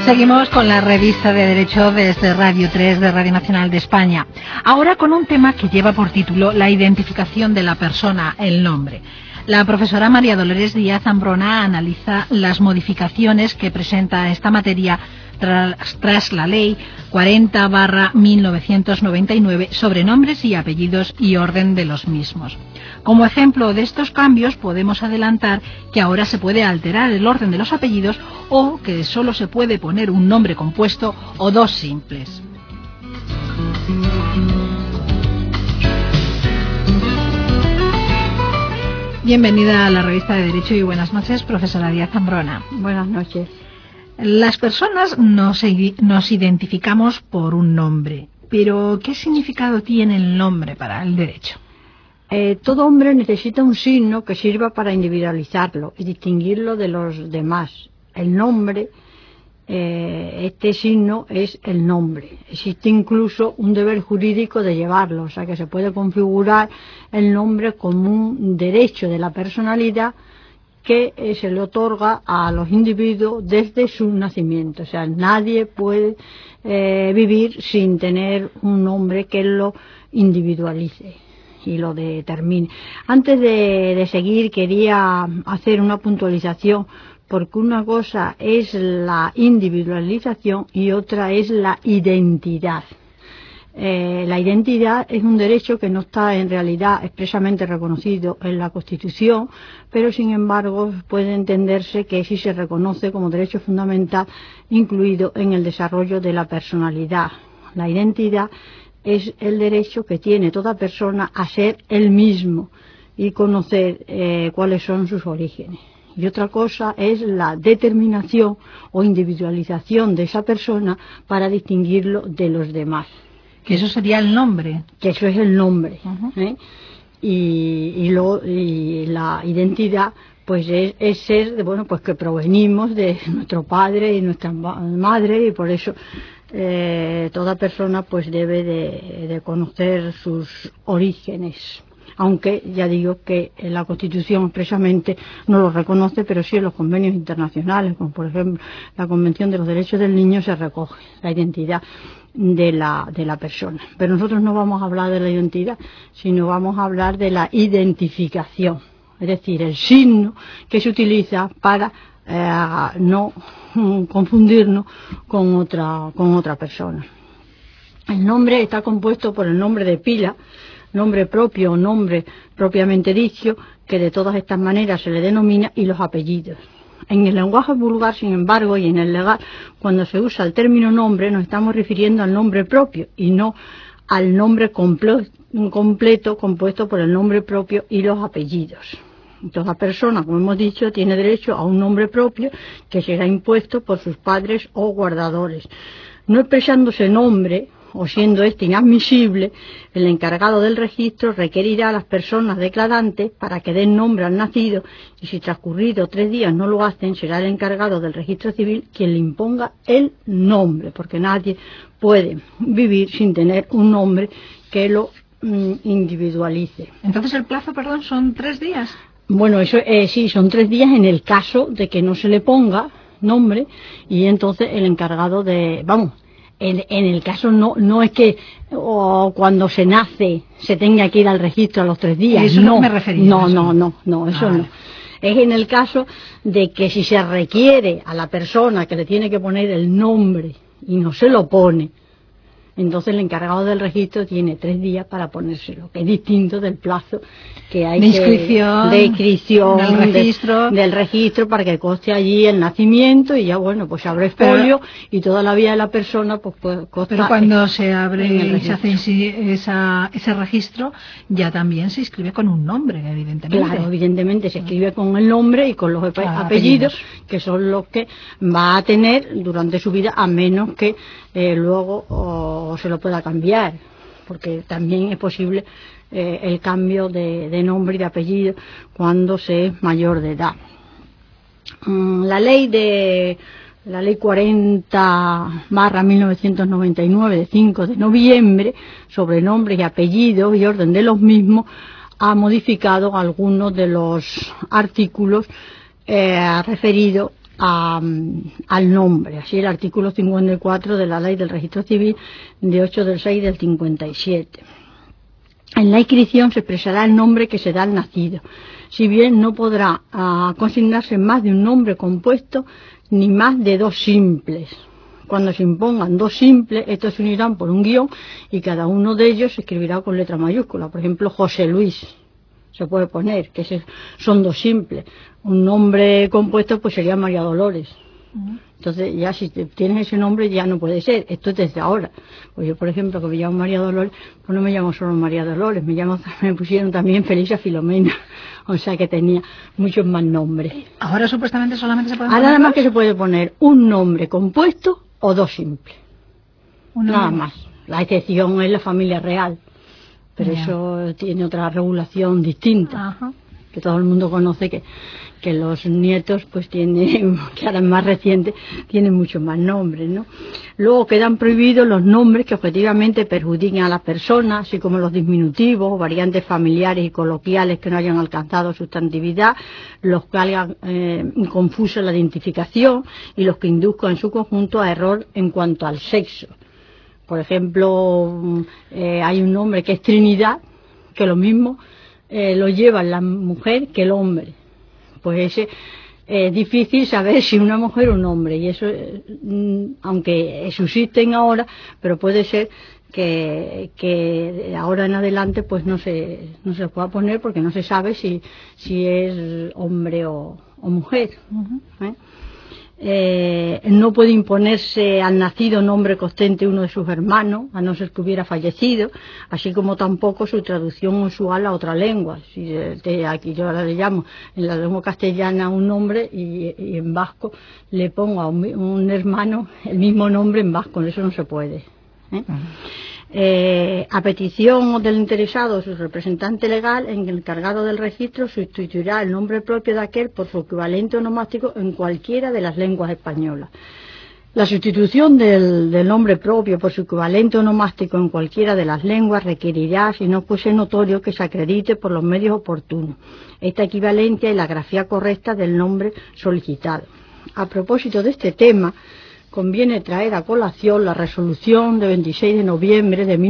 Seguimos con la revista de Derecho desde Radio 3 de Radio Nacional de España. Ahora con un tema que lleva por título la identificación de la persona, el nombre. La profesora María Dolores Díaz Ambrona analiza las modificaciones que presenta esta materia tras la Ley 40/1999 sobre nombres y apellidos y orden de los mismos. Como ejemplo de estos cambios podemos adelantar que ahora se puede alterar el orden de los apellidos o que solo se puede poner un nombre compuesto o dos simples. Bienvenida a la revista de Derecho y buenas noches, profesora Díaz Ambrona. Buenas noches. Las personas nos identificamos por un nombre, pero ¿qué significado tiene el nombre para el derecho? Todo hombre necesita un signo que sirva para individualizarlo y distinguirlo de los demás. El nombre, este signo es el nombre. Existe incluso un deber jurídico de llevarlo, o sea que se puede configurar el nombre como un derecho de la personalidad que se le otorga a los individuos desde su nacimiento. O sea, nadie puede vivir sin tener un nombre que lo individualice y lo determine. Antes de seguir quería hacer una puntualización, porque una cosa es la individualización y otra es la identidad. La identidad es un derecho que no está en realidad expresamente reconocido en la Constitución, pero sin embargo puede entenderse que sí se reconoce como derecho fundamental incluido en el desarrollo de la personalidad. La identidad es el derecho que tiene toda persona a ser él mismo y conocer cuáles son sus orígenes. Y otra cosa es la determinación o individualización de esa persona para distinguirlo de los demás. Que eso sería el nombre. Que eso es el nombre. Y la identidad pues es ser, bueno, pues que provenimos de nuestro padre y nuestra madre, y por eso toda persona pues debe de conocer sus orígenes. Aunque ya digo que la Constitución expresamente no lo reconoce, pero sí en los convenios internacionales, como por ejemplo la Convención de los Derechos del Niño, se recoge la identidad de la persona. Pero nosotros no vamos a hablar de la identidad, sino vamos a hablar de la identificación, es decir, el signo que se utiliza para no confundirnos con otra persona. El nombre está compuesto por el nombre de pila, nombre propio o nombre propiamente dicho, que de todas estas maneras se le denomina, y los apellidos. En el lenguaje vulgar, sin embargo, y en el legal, cuando se usa el término nombre, nos estamos refiriendo al nombre propio y no al nombre completo compuesto por el nombre propio y los apellidos. Toda persona, como hemos dicho, tiene derecho a un nombre propio que será impuesto por sus padres o guardadores. No expresándose nombre, o siendo este inadmisible, el encargado del registro requerirá a las personas declarantes para que den nombre al nacido, y si transcurridos 3 días no lo hacen, será el encargado del registro civil quien le imponga el nombre, porque nadie puede vivir sin tener un nombre que lo individualice. Entonces el plazo, perdón, son 3 días. Bueno, eso sí, son 3 días en el caso de que no se le ponga nombre, y entonces el encargado de, en el caso no es que cuando se nace se tenga que ir al registro a los 3 días. Eso no me refería. No, eso no. Es en el caso de que si se requiere a la persona que le tiene que poner el nombre y no se lo pone, entonces el encargado del registro tiene 3 días para ponérselo, que es distinto del plazo que hay de inscripción del registro para que conste allí el nacimiento, y ya bueno, pues se abre folio y toda la vida de la persona pues consta. Pero cuando se abre y se hace ese registro, ya también se inscribe con un nombre, evidentemente. Claro, evidentemente se escribe con el nombre y con los apellidos, que son los que va a tener durante su vida, a menos que luego se lo pueda cambiar, porque también es posible el cambio de nombre y de apellido cuando se es mayor de edad. La ley 40/1999 de 5 de noviembre sobre nombres y apellidos y orden de los mismos ha modificado algunos de los artículos referidos al nombre. Así el artículo 54 de la Ley del Registro Civil de 8/6 del 57. En la inscripción se expresará el nombre que se da al nacido, si bien no podrá consignarse más de un nombre compuesto ni más de 2 simples. Cuando se impongan 2 simples, estos se unirán por un guión y cada uno de ellos se escribirá con letra mayúscula. Por ejemplo, José Luis se puede poner, que son 2 simples. Un nombre compuesto pues sería María Dolores. Entonces ya si tienes ese nombre ya no puede ser. Esto es desde ahora. Pues yo, por ejemplo, que me llamo María Dolores, pues no me llamo solo María Dolores, me pusieron también Felicia Filomena. O sea que tenía muchos más nombres. Ahora supuestamente solamente se pueden poner. Ahora Nada más que se puede poner un nombre compuesto o 2 simples. Nada más. La excepción es la familia real. Pero eso tiene otra regulación distinta. Ajá. Que todo el mundo conoce que los nietos pues tienen, que ahora es más reciente, tienen muchos más nombres, ¿no? Luego quedan prohibidos los nombres que objetivamente perjudiquen a las personas, así como los diminutivos, variantes familiares y coloquiales que no hayan alcanzado sustantividad, los que hagan confusa la identificación y los que induzcan en su conjunto a error en cuanto al sexo. Por ejemplo, hay un nombre que es Trinidad, que lo mismo lo lleva la mujer que el hombre. Pues es difícil saber si una mujer o un hombre, y eso, aunque subsisten ahora, pero puede ser que ahora en adelante pues no se pueda poner porque no se sabe si es hombre o mujer. No puede imponerse al nacido nombre que ostente uno de sus hermanos, a no ser que hubiera fallecido, así como tampoco su traducción usual a otra lengua. Si aquí yo ahora le llamo en la lengua castellana un nombre y en vasco le pongo a un hermano el mismo nombre en vasco, eso no se puede. A petición del interesado o su representante legal, el encargado del registro sustituirá el nombre propio de aquel por su equivalente onomástico en cualquiera de las lenguas españolas. La sustitución del nombre propio por su equivalente onomástico en cualquiera de las lenguas requerirá, si no fuese notorio, que se acredite por los medios oportunos esta equivalencia y la grafía correcta del nombre solicitado. A propósito de este tema, conviene traer a colación la resolución de 26 de noviembre de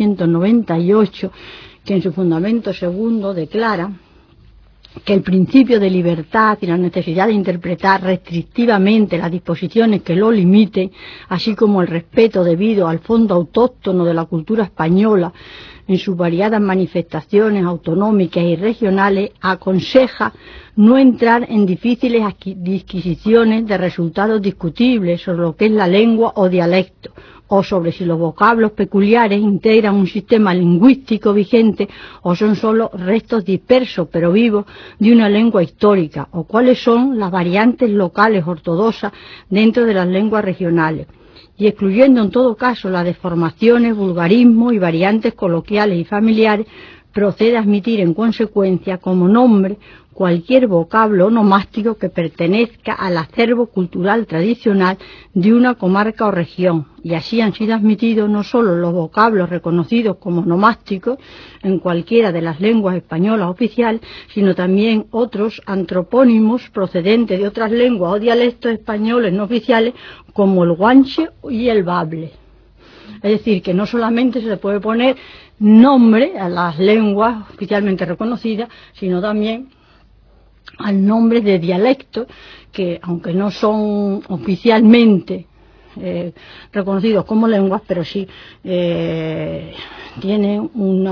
1998, que en su fundamento segundo declara que el principio de libertad y la necesidad de interpretar restrictivamente las disposiciones que lo limiten, así como el respeto debido al fondo autóctono de la cultura española en sus variadas manifestaciones autonómicas y regionales, aconseja no entrar en difíciles disquisiciones de resultados discutibles sobre lo que es la lengua o dialecto, o sobre si los vocablos peculiares integran un sistema lingüístico vigente o son solo restos dispersos pero vivos de una lengua histórica, o cuáles son las variantes locales ortodoxas dentro de las lenguas regionales, y excluyendo en todo caso las deformaciones, vulgarismos y variantes coloquiales y familiares, procede a admitir en consecuencia como nombre cualquier vocablo onomástico que pertenezca al acervo cultural tradicional de una comarca o región, y así han sido admitidos no solo los vocablos reconocidos como onomásticos en cualquiera de las lenguas españolas oficiales, sino también otros antropónimos procedentes de otras lenguas o dialectos españoles no oficiales, como el guanche y el bable. Es decir, que no solamente se le puede poner nombre a las lenguas oficialmente reconocidas, sino también al nombre de dialectos que, aunque no son oficialmente reconocidos como lenguas, pero sí tienen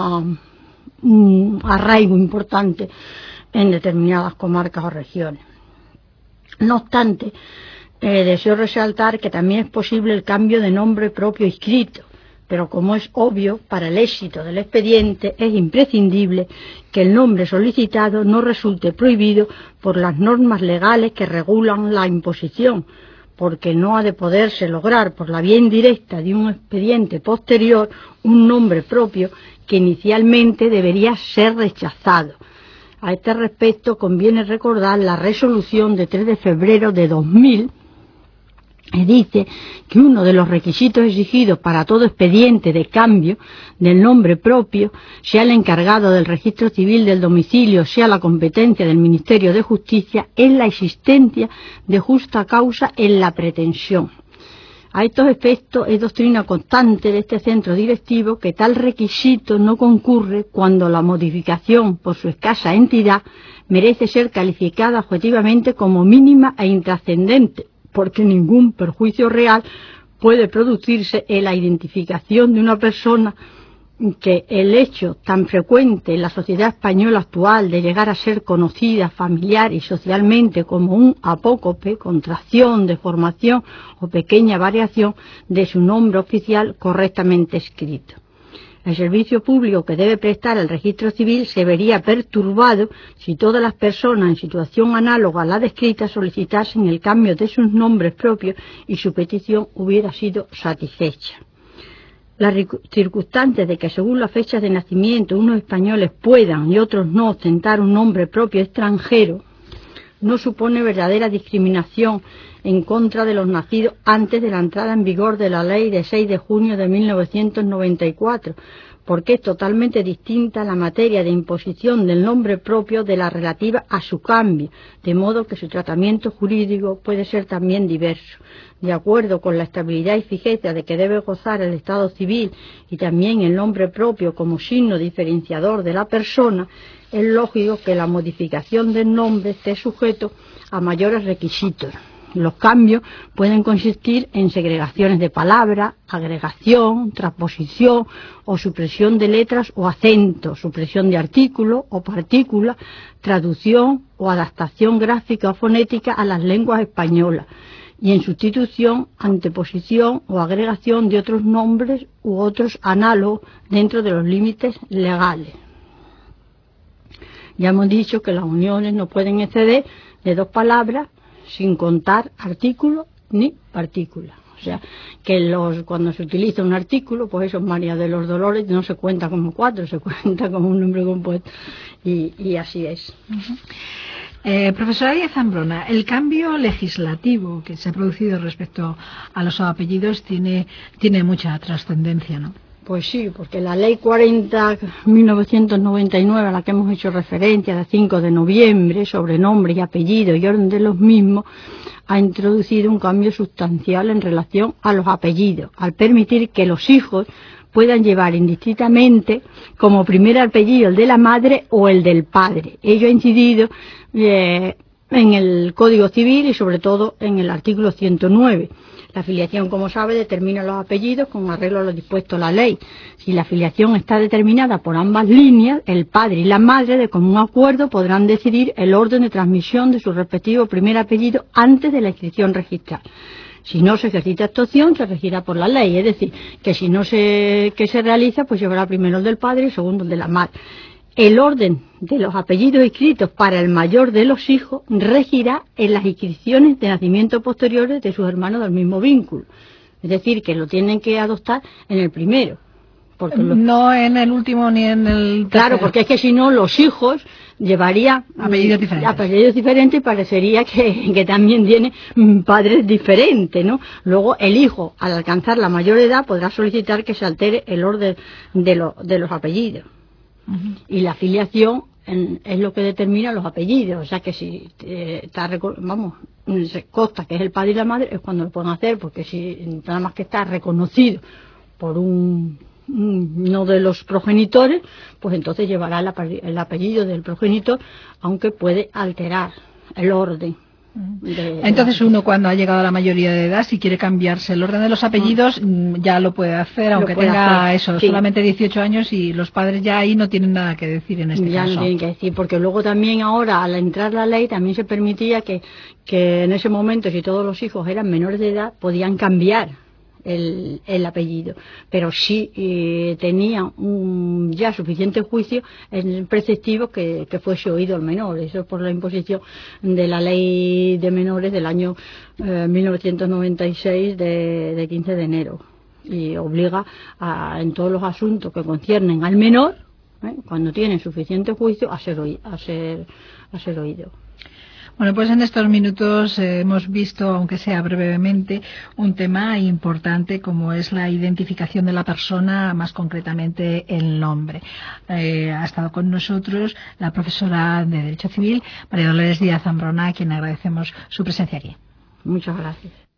un arraigo importante en determinadas comarcas o regiones. No obstante, deseo resaltar que también es posible el cambio de nombre propio inscrito, pero como es obvio, para el éxito del expediente es imprescindible que el nombre solicitado no resulte prohibido por las normas legales que regulan la imposición, porque no ha de poderse lograr por la vía indirecta de un expediente posterior un nombre propio que inicialmente debería ser rechazado. A este respecto conviene recordar la resolución de 3 de febrero de 2000, Y dice que uno de los requisitos exigidos para todo expediente de cambio del nombre propio, sea el encargado del registro civil del domicilio, sea la competencia del Ministerio de Justicia, es la existencia de justa causa en la pretensión. A estos efectos es doctrina constante de este centro directivo que tal requisito no concurre cuando la modificación por su escasa entidad merece ser calificada objetivamente como mínima e intrascendente, porque ningún perjuicio real puede producirse en la identificación de una persona, que el hecho tan frecuente en la sociedad española actual de llegar a ser conocida familiar y socialmente como un apócope, contracción, deformación o pequeña variación de su nombre oficial correctamente escrito. El servicio público que debe prestar el registro civil se vería perturbado si todas las personas en situación análoga a la descrita solicitasen el cambio de sus nombres propios y su petición hubiera sido satisfecha. Las circunstancias de que según las fechas de nacimiento unos españoles puedan y otros no ostentar un nombre propio extranjero no supone verdadera discriminación en contra de los nacidos antes de la entrada en vigor de la ley de 6 de junio de 1994, porque es totalmente distinta la materia de imposición del nombre propio de la relativa a su cambio, de modo que su tratamiento jurídico puede ser también diverso. De acuerdo con la estabilidad y fijeza de que debe gozar el Estado civil y también el nombre propio como signo diferenciador de la persona, es lógico que la modificación del nombre esté sujeto a mayores requisitos. Los cambios pueden consistir en segregaciones de palabras, agregación, transposición o supresión de letras o acentos, supresión de artículos o partículas, traducción o adaptación gráfica o fonética a las lenguas españolas, y en sustitución, anteposición o agregación de otros nombres u otros análogos dentro de los límites legales. Ya hemos dicho que las uniones no pueden exceder de 2 palabras sin contar artículos ni partículas. O sea, que cuando se utiliza un artículo, pues eso, María de los Dolores, no se cuenta como 4, se cuenta como un nombre compuesto. Y así es. Profesora Díaz Zambrona, el cambio legislativo que se ha producido respecto a los apellidos tiene mucha trascendencia, ¿no? Pues sí, porque la Ley 40/1999, a la que hemos hecho referencia, de 5 de noviembre, sobre nombre y apellido y orden de los mismos, ha introducido un cambio sustancial en relación a los apellidos, al permitir que los hijos puedan llevar indistintamente como primer apellido el de la madre o el del padre. Ello ha incidido en el Código Civil y sobre todo en el artículo 109. La filiación, como sabe, determina los apellidos con arreglo a lo dispuesto en la ley. Si la filiación está determinada por ambas líneas, el padre y la madre de común acuerdo podrán decidir el orden de transmisión de su respectivo primer apellido antes de la inscripción registral. Si no se ejercita esta opción, se regirá por la ley, es decir, que si no se realiza, pues llevará primero el del padre y segundo el de la madre. El orden de los apellidos inscritos para el mayor de los hijos regirá en las inscripciones de nacimiento posteriores de sus hermanos del mismo vínculo. Es decir, que lo tienen que adoptar en el primero. No en el último ni en el tercero. Claro, porque es que si no, los hijos llevarían apellidos diferentes y parecería que también tiene padres diferentes, ¿no? Luego el hijo, al alcanzar la mayor edad, podrá solicitar que se altere el orden de los apellidos. Y la filiación es lo que determina los apellidos, o sea que si se consta que es el padre y la madre, es cuando lo pueden hacer, porque si nada más que está reconocido por uno de los progenitores, pues entonces llevará el apellido del progenitor, aunque puede alterar el orden. Entonces uno, cuando ha llegado a la mayoría de edad, si quiere cambiarse el orden de los apellidos, ya lo puede hacer, aunque tenga solamente 18 años, y los padres ya ahí no tienen nada que decir en este caso. Ya no tienen que decir, porque luego también ahora, al entrar la ley, también se permitía que en ese momento, si todos los hijos eran menores de edad, podían cambiar el apellido, pero sí tenía ya suficiente juicio en preceptivo que fuese oído el menor. Eso por la imposición de la ley de menores del año 1996 de 15 de enero, y obliga en todos los asuntos que conciernen al menor, cuando tiene suficiente juicio, a ser oído. Bueno, pues en estos minutos hemos visto, aunque sea brevemente, un tema importante como es la identificación de la persona, más concretamente el nombre. Ha estado con nosotros la profesora de Derecho Civil, María Dolores Díaz Zambrona, a quien agradecemos su presencia aquí. Muchas gracias.